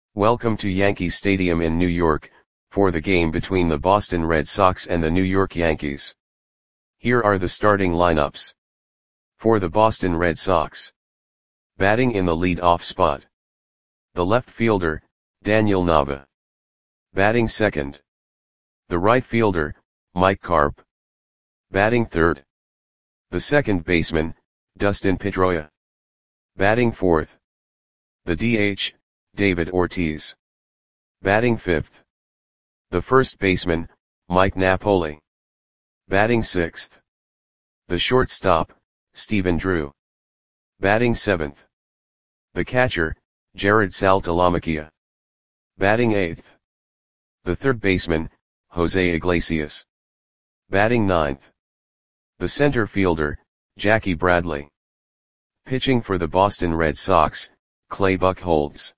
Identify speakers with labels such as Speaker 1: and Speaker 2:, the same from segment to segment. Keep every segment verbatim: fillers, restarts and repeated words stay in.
Speaker 1: Welcome to Yankee Stadium in New York, for the game between the Boston Red Sox and the New York Yankees. Here are the starting lineups. For the Boston Red Sox. Batting in the lead-off spot. The left fielder, Daniel Nava. Batting second. The right fielder, Mike Carp. Batting third. The second baseman, Dustin Pedroia. Batting fourth. The D H, David Ortiz. Batting fifth. The first baseman, Mike Napoli. Batting sixth. The shortstop, Stephen Drew. Batting seventh. The catcher, Jared Saltalamacchia. Batting eighth. The third baseman, Jose Iglesias. Batting ninth. The center fielder, Jackie Bradley. Pitching for the Boston Red Sox, Clay Buchholz.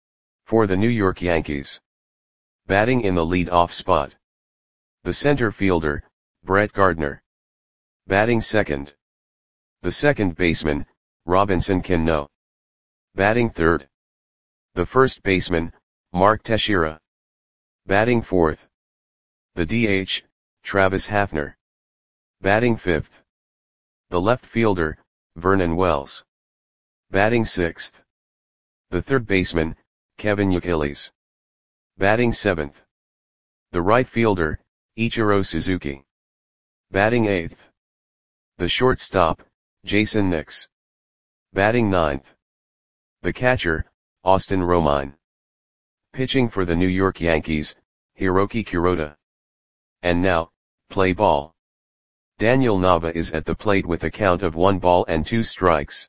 Speaker 1: For the New York Yankees. Batting in the lead-off spot. The center fielder, Brett Gardner. Batting second. The second baseman, Robinson Cano. Batting third. The first baseman, Mark Teixeira. Batting fourth. The D H, Travis Hafner. Batting fifth. The left fielder, Vernon Wells. Batting sixth. The third baseman, Kevin Youkilis. Batting seventh. The right fielder, Ichiro Suzuki. Batting eighth. The shortstop, Jason Nix. Batting ninth. The catcher, Austin Romine. Pitching for the New York Yankees, Hiroki Kuroda. And now, play ball. Daniel Nava is at the plate with a count of one ball and two strikes.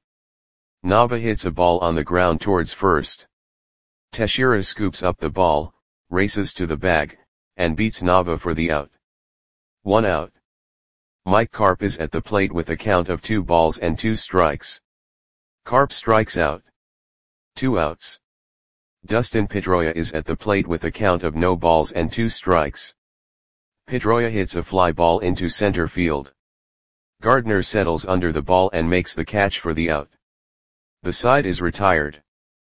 Speaker 1: Nava hits a ball on the ground towards first. Teixeira scoops up the ball, races to the bag, and beats Nava for the out. One out. Mike Carp is at the plate with a count of two balls and two strikes. Carp strikes out. Two outs. Dustin Pedroia is at the plate with a count of no balls and two strikes. Pedroia hits a fly ball into center field. Gardner settles under the ball and makes the catch for the out. The side is retired.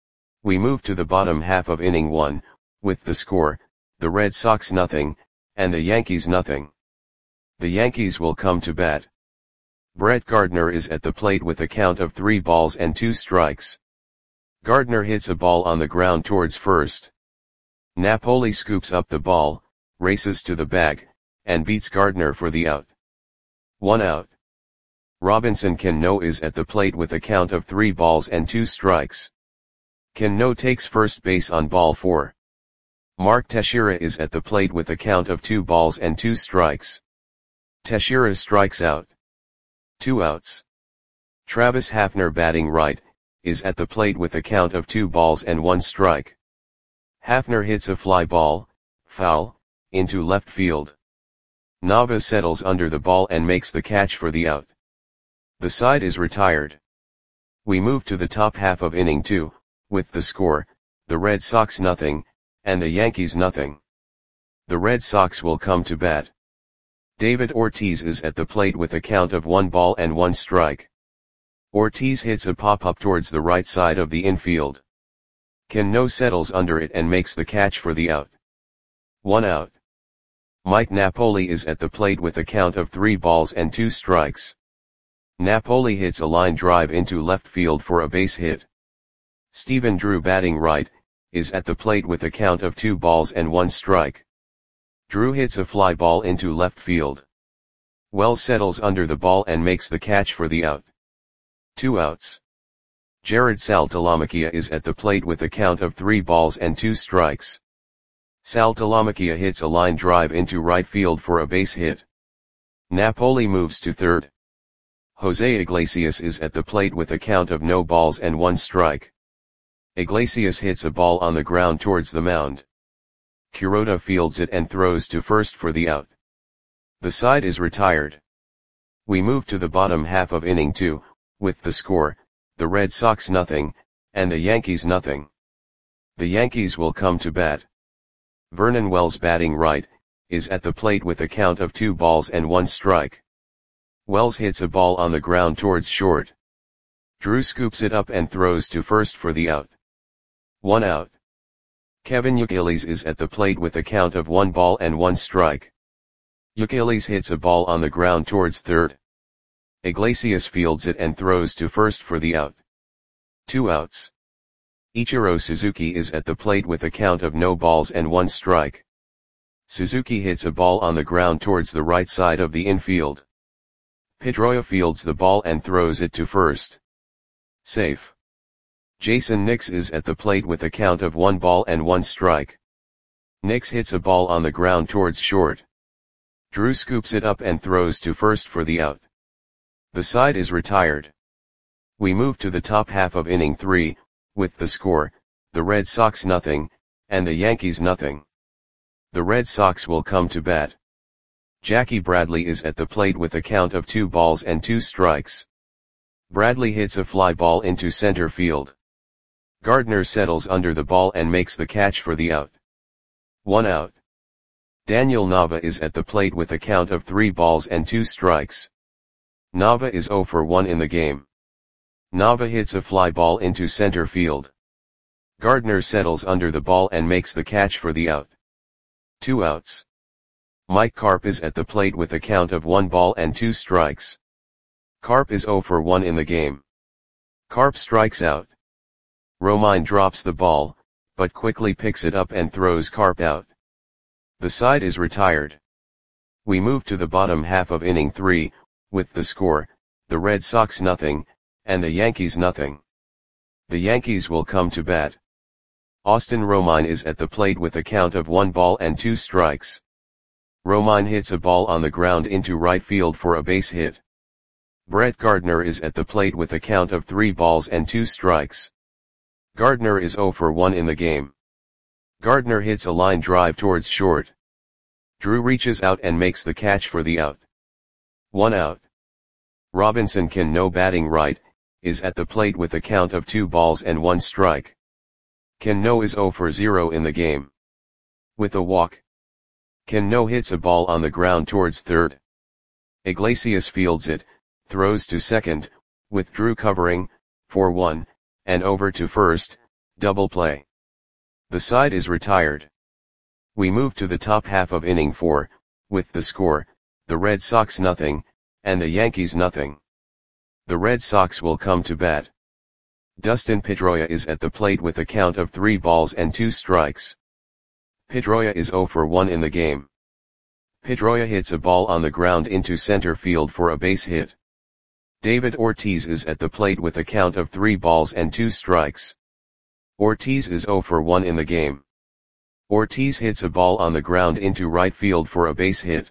Speaker 1: We move to the bottom half of inning one, with the score, the Red Sox nothing, and the Yankees nothing. The Yankees will come to bat. Brett Gardner is at the plate with a count of three balls and two strikes. Gardner hits a ball on the ground towards first. Napoli scoops up the ball, races to the bag, and beats Gardner for the out. One out. Robinson Cano is at the plate with a count of three balls and two strikes. Cano takes first base on ball four. Mark Teixeira is at the plate with a count of two balls and two strikes. Teixeira strikes out. Two outs. Travis Hafner, batting right, is at the plate with a count of two balls and one strike. Hafner hits a fly ball, foul, into left field. Nava settles under the ball and makes the catch for the out. The side is retired. We move to the top half of inning two, with the score, the Red Sox nothing, and the Yankees nothing. The Red Sox will come to bat. David Ortiz is at the plate with a count of one ball and one strike. Ortiz hits a pop-up towards the right side of the infield. Cano settles under it and makes the catch for the out. One out. Mike Napoli is at the plate with a count of three balls and two strikes. Napoli hits a line drive into left field for a base hit. Stephen Drew, batting right, is at the plate with a count of two balls and one strike. Drew hits a fly ball into left field. Wells settles under the ball and makes the catch for the out. Two outs. Jared Saltalamacchia is at the plate with a count of three balls and two strikes. Saltalamacchia hits a line drive into right field for a base hit. Napoli moves to third. Jose Iglesias is at the plate with a count of no balls and one strike. Iglesias hits a ball on the ground towards the mound. Kuroda fields it and throws to first for the out. The side is retired. We move to the bottom half of inning two, with the score, the Red Sox nothing, and the Yankees nothing. The Yankees will come to bat. Vernon Wells, batting right, is at the plate with a count of two balls and one strike. Wells hits a ball on the ground towards short. Drew scoops it up and throws to first for the out. One out. Kevin Youkilis is at the plate with a count of one ball and one strike. Youkilis hits a ball on the ground towards third. Iglesias fields it and throws to first for the out. Two outs. Ichiro Suzuki is at the plate with a count of no balls and one strike. Suzuki hits a ball on the ground towards the right side of the infield. Pedroia fields the ball and throws it to first. Safe. Jason Nix is at the plate with a count of one ball and one strike. Nix hits a ball on the ground towards short. Drew scoops it up and throws to first for the out. The side is retired. We move to the top half of inning three, with the score, the Red Sox nothing, and the Yankees nothing. The Red Sox will come to bat. Jackie Bradley is at the plate with a count of two balls and two strikes. Bradley hits a fly ball into center field. Gardner settles under the ball and makes the catch for the out. One out. Daniel Nava is at the plate with a count of three balls and two strikes. Nava is zero for one in the game. Nava hits a fly ball into center field. Gardner settles under the ball and makes the catch for the out. Two outs. Mike Carp is at the plate with a count of one ball and two strikes. Carp is zero for one in the game. Carp strikes out. Romine drops the ball, but quickly picks it up and throws Carp out. The side is retired. We move to the bottom half of inning three, with the score, the Red Sox nothing, and the Yankees nothing. The Yankees will come to bat. Austin Romine is at the plate with a count of one ball and two strikes. Romine hits a ball on the ground into right field for a base hit. Brett Gardner is at the plate with a count of three balls and two strikes. Gardner is zero for one in the game. Gardner hits a line drive towards short. Drew reaches out and makes the catch for the out. One out. Robinson Cano, batting right, is at the plate with a count of two balls and one strike. Cano is zero for zero in the game. With a walk. Cano hits a ball on the ground towards third. Iglesias fields it, throws to second, with Drew covering, for one, and over to first, double play. The side is retired. We move to the top half of inning four, with the score, the Red Sox nothing, and the Yankees nothing. The Red Sox will come to bat. Dustin Pedroia is at the plate with a count of three balls and two strikes. Pedroia is zero for one in the game. Pedroia hits a ball on the ground into center field for a base hit. David Ortiz is at the plate with a count of three balls and two strikes. Ortiz is zero for one in the game. Ortiz hits a ball on the ground into right field for a base hit.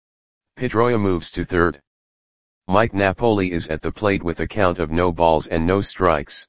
Speaker 1: Pedroia moves to third. Mike Napoli is at the plate with a count of no balls and no strikes.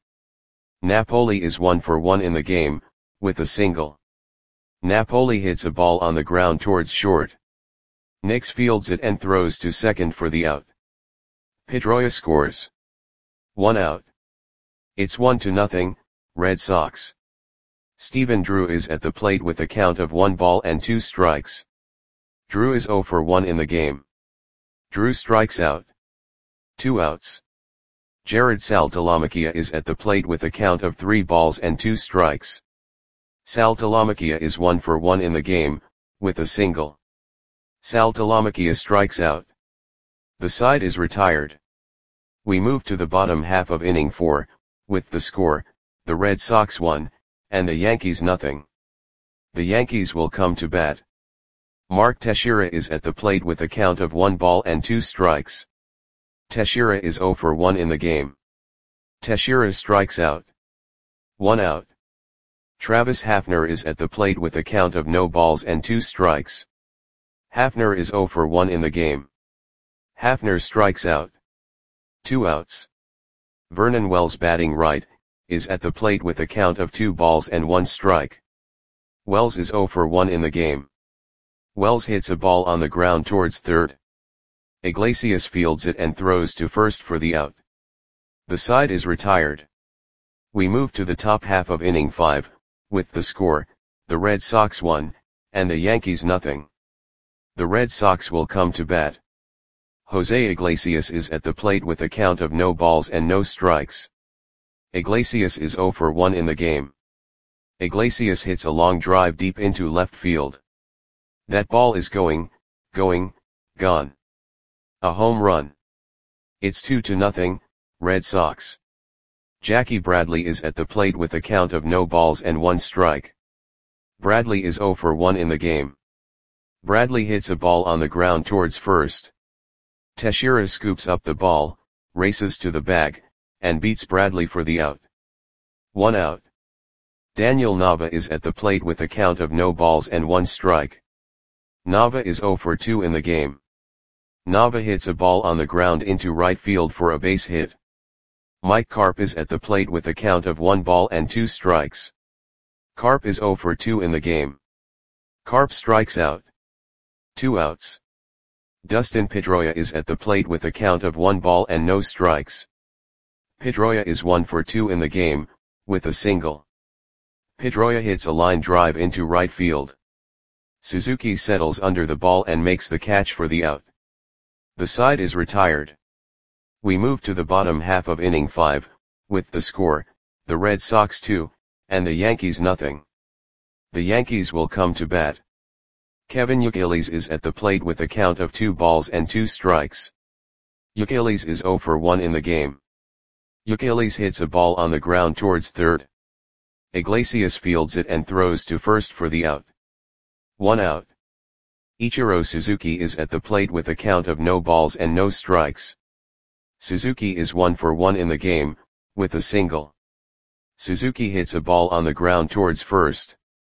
Speaker 1: Napoli is one for one in the game, with a single. Napoli hits a ball on the ground towards short. Nix fields it and throws to second for the out. Pedroia scores. One out. It's one to nothing, Red Sox. Stephen Drew is at the plate with a count of one ball and two strikes. Drew is zero for one in the game. Drew strikes out. Two outs. Jared Saltalamacchia is at the plate with a count of three balls and two strikes. Saltalamacchia is one for one in the game, with a single. Saltalamacchia strikes out. The side is retired. We move to the bottom half of inning four, with the score, the Red Sox one, and the Yankees nothing. The Yankees will come to bat. Mark Teixeira is at the plate with a count of one ball and two strikes. Teixeira is zero for one in the game. Teixeira strikes out. One out. Travis Hafner is at the plate with a count of no balls and two strikes. Hafner is zero for one in the game. Hafner strikes out. Two outs. Vernon Wells, batting right, is at the plate with a count of two balls and one strike. Wells is zero for one in the game. Wells hits a ball on the ground towards third. Iglesias fields it and throws to first for the out. The side is retired. We move to the top half of inning five, with the score, the Red Sox one, and the Yankees nothing. The Red Sox will come to bat. Jose Iglesias is at the plate with a count of no balls and no strikes. Iglesias is zero for one in the game. Iglesias hits a long drive deep into left field. That ball is going, going, gone. A home run. It's two to nothing, Red Sox. Jackie Bradley is at the plate with a count of no balls and one strike. Bradley is zero for one in the game. Bradley hits a ball on the ground towards first. Teixeira scoops up the ball, races to the bag, and beats Bradley for the out. One out. Daniel Nava is at the plate with a count of no balls and one strike. Nava is zero for two in the game. Nava hits a ball on the ground into right field for a base hit. Mike Carp is at the plate with a count of one ball and two strikes. Carp is zero for two in the game. Carp strikes out. Two outs. Dustin Pedroia is at the plate with a count of one ball and no strikes. Pedroia is one for two in the game, with a single. Pedroia hits a line drive into right field. Suzuki settles under the ball and makes the catch for the out. The side is retired. We move to the bottom half of inning five, with the score, the Red Sox two, and the Yankees nothing. The Yankees will come to bat. Kevin Youkilis is at the plate with a count of two balls and two strikes. Youkilis is zero for one in the game. Youkilis hits a ball on the ground towards third. Iglesias fields it and throws to first for the out. One out. Ichiro Suzuki is at the plate with a count of no balls and no strikes. Suzuki is one for one in the game, with a single. Suzuki hits a ball on the ground towards first.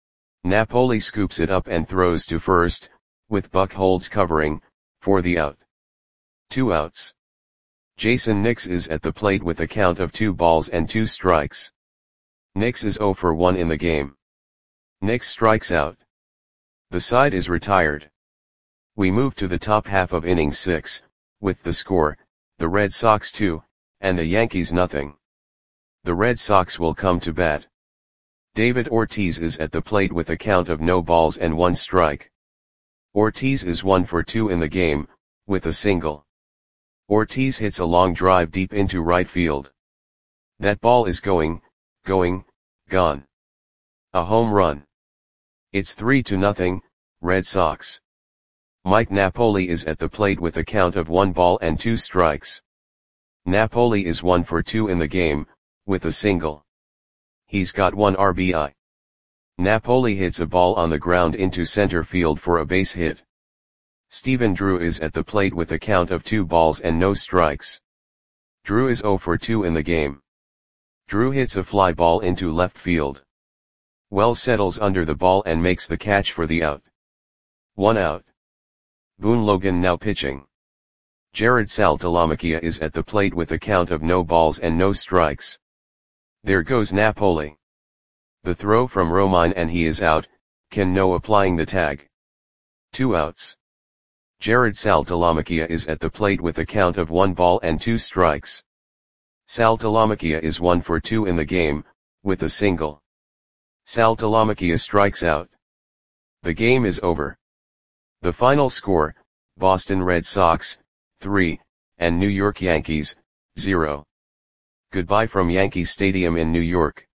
Speaker 1: Napoli scoops it up and throws to first, with Buchholz covering, for the out. Two outs. Jason Nix is at the plate with a count of two balls and two strikes. Nix is zero for one in the game. Nix strikes out. The side is retired. We move to the top half of inning six, with the score, the Red Sox two, and the Yankees nothing. The Red Sox will come to bat. David Ortiz is at the plate with a count of no balls and one strike. Ortiz is one for two in the game, with a single. Ortiz hits a long drive deep into right field. That ball is going, going, gone. A home run. It's three to nothing, Red Sox. Mike Napoli is at the plate with a count of one ball and two strikes. Napoli is one for two in the game, with a single. He's got one R B I. Napoli hits a ball on the ground into center field for a base hit. Stephen Drew is at the plate with a count of two balls and no strikes. Drew is zero for two in the game. Drew hits a fly ball into left field. Wells settles under the ball and makes the catch for the out. One out. Boone Logan now pitching. Jared Saltalamacchia is at the plate with a count of no balls and no strikes. There goes Napoli. The throw from Romine and he is out, Cano applying the tag. Two outs. Jared Saltalamacchia is at the plate with a count of one ball and two strikes. Saltalamacchia is one for two in the game, with a single. Saltalamacchia strikes out. The game is over. The final score, Boston Red Sox, three, and New York Yankees, zero. Goodbye from Yankee Stadium in New York.